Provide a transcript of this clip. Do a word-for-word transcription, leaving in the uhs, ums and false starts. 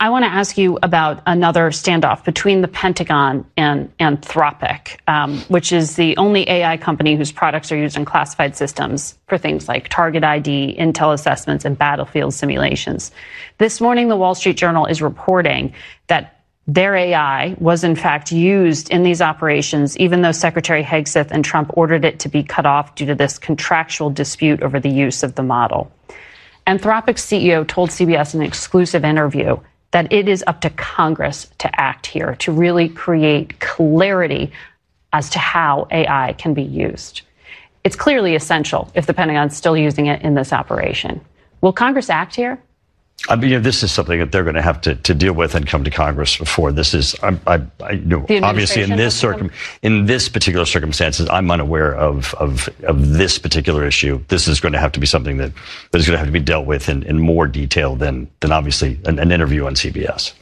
I want to ask you about another standoff between the Pentagon and Anthropic, um, which is the only A I company whose products are used in classified systems for things like target I D, intel assessments, and battlefield simulations. This morning, the Wall Street Journal is reporting that their A I was, in fact, used in these operations, even though Secretary Hegseth and Trump ordered it to be cut off due to this contractual dispute over the use of the model. Anthropic's C E O told C B S in an exclusive interview that it is up to Congress to act here, to really create clarity as to how A I can be used. It's clearly essential if the Pentagon's still using it in this operation. Will Congress act here? I mean, you know, this is something that they're going to have to, to deal with and come to Congress before. This is, I, I, I you know, obviously in this circum, in this particular circumstances, I'm unaware of, of of this particular issue. This is going to have to be something that, that is going to have to be dealt with in, in more detail than than obviously an, an interview on C B S.